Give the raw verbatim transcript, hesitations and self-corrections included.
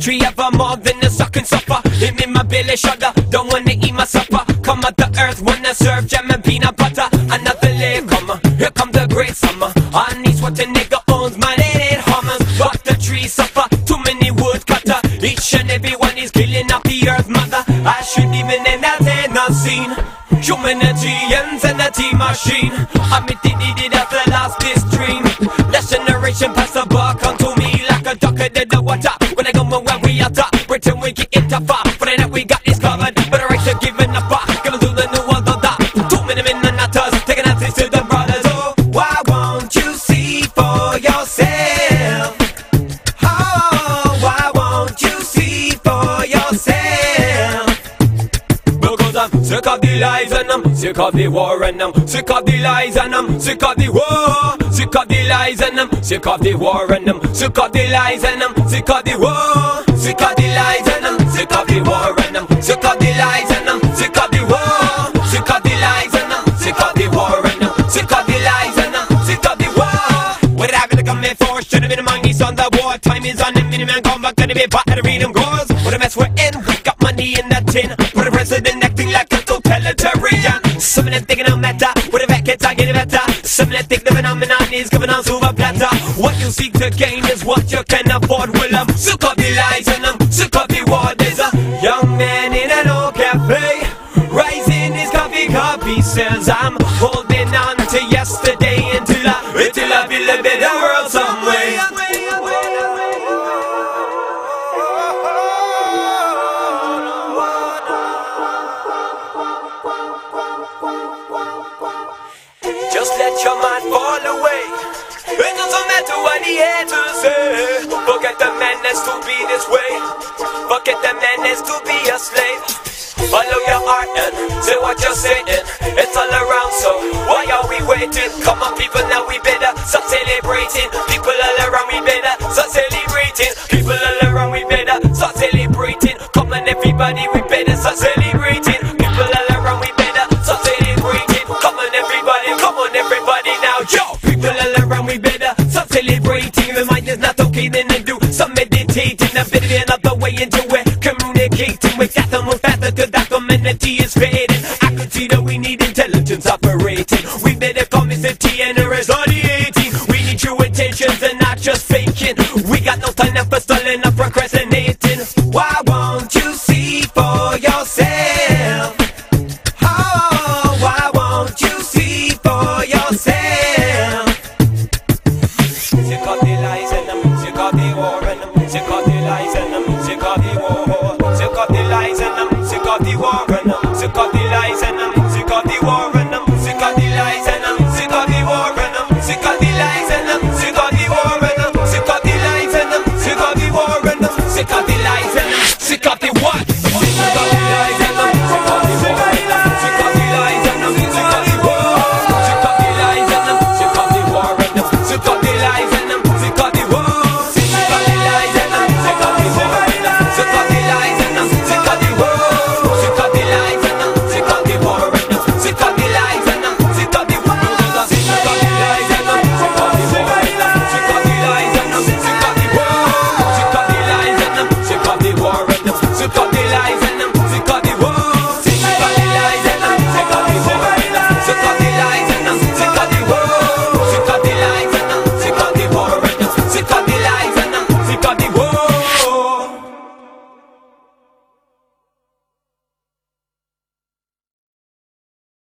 tree ever more than the suck and suffer. Him in my belly shudder, don't wanna eat my supper. Come out the earth, wanna serve jam and peanut butter. Another leg come, here come the great summer. I need what a nigga owns, man, it ain't hummers. But the trees suffer, too many wood cutter. Each and every one is killing up the earth mother. I should even end that ain't not seen. Humanity and sanity machine. I'm it did it at the last this dream. Last generation pass the buck onto me like a duck in the water. When I go where we are top, pretend we get into far. For the night we got this covered, but the right to giving up far. Gonna do the new world of that. Two minute in the nutters, taking answers to the brothers. Oh, why won't you see for yourself? Oh, why won't you see for yourself? Because I'm sick of the lies and I'm sick of the war and I'm sick of the lies and I'm sick of the war. Sick of the lies and I'm sick of the war and I'm sick of the lies and I'm sick of the war. Sick of the lies and I'm sick of the war and I'm sick of the lies and I'm sick of the war. Sick of the lies and I'm sick of the war and I'm sick of the lies and I'm sick of the war. What have you come here for? Should have been among these on the war. Time is on the minimum, come back to the bit part of the reading goes. What a mess we're in, we got money in that tin. What a president acting like a totalitarian. Some of them thinking no matter, what a vacuum I get it better. Some of them think the phenomenon is giving on silver platter. What you seek to gain is what you can afford. Well, I'm sick of the lies and I'm sick of the war. There's a young man in an old cafe, rising his coffee cup. He says I'm holding on to yesterday until I, until I feel a better world some way. Just let your mind fall away. It doesn't matter what he had to say. Forget the man that's to be this way. Forget the man that's to be a slave. Follow your heart and say what you're saying. It's all around, so why are we waiting? Come on people, now we better start celebrating. People all around, we better start celebrating. People all around, we better start celebrating. Come on everybody, we better start celebrating. People all around, we better start celebrating. Come on everybody, come on everybody now, yo. People all around, we better start celebrating. The mind is not okay, then they do some meditating. A bit of another way into it, communicating with that and move faster cause that community is fading. I could see that we need intelligence operating. We better call Mister T and the rest of the eighteen. We need true intentions and not just faking. We got no time for stalling or procrastinating.